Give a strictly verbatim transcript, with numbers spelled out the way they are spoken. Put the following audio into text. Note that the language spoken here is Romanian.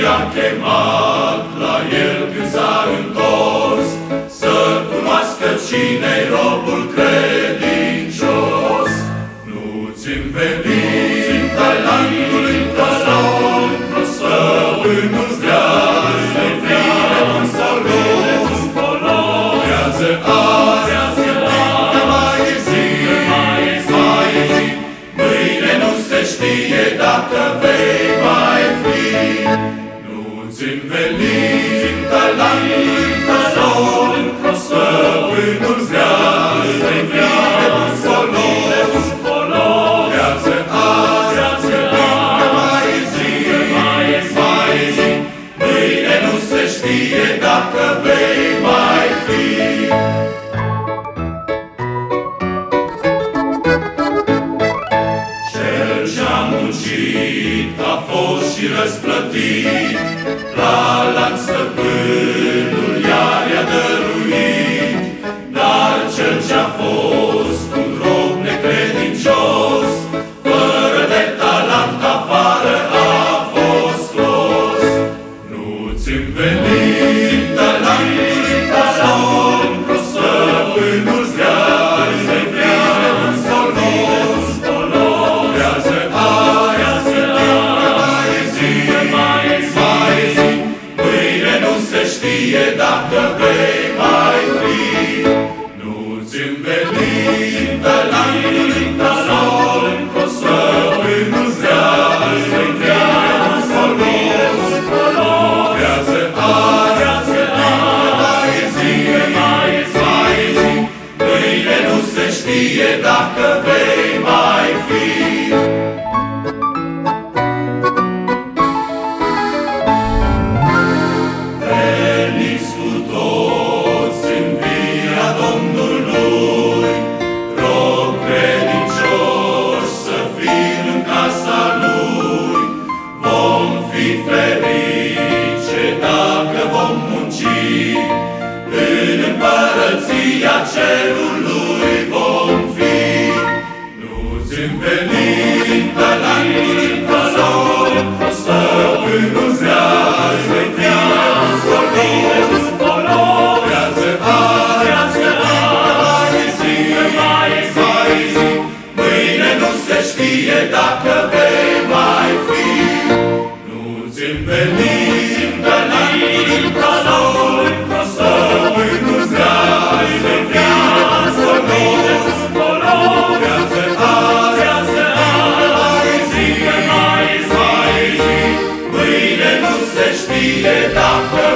i-a chemat la el când s-a întors, să cunoască cine-i robul credincios. Nu-ți înveli talentul în tău, stăpânul-ți vrea să-i fie un folos. Creează azi, că mai e zi, mai e zi, mâine nu se știe dacă vei mai fi. Nu-ți înveli talentul în tău, stăpânul-ți vrea să-i fie un folos. Creează azi, că mai e zi, mai e zi, mâine nu se știe dacă vei mai fi. Cel ce-a muncit a fost și răsplătit, la lanț stăpânul iar i-a dăruit. Dar cel ce-a fost un rob necredincios, fără de talent afară a fost scos. Nu-ți înveli talentul în tău, stăpânul-ți vrea să-i fie un folos. Creează azi, că mai e zi, mai e zi, mâine nu se știe dacă vei mai fi. Nu-ți înveli talentul în tău, stăpânul-ți vrea să-i fie un folos. Creează azi, că mai e zi, mai e zi, mâine nu se știe dacă vei mai fi. Veniți cu toți în via Domnului, rog credincioși să fim în casa Lui. Vom fi ferice dacă vom munci, în împărăția cerului vom fi. Nu-ți înveli talentul în tău, stăpânul-ți vrea să-i fie un folos. Creează azi, că mai e zi, mai e zi, mâine nu se știe dacă vei mai fi. Nu-ți înveli talentul în tău, stăpânul-ți vrea să-i fie un folos. Creează azi, că mai e zi, mai e zi, mâine nu se știe dacă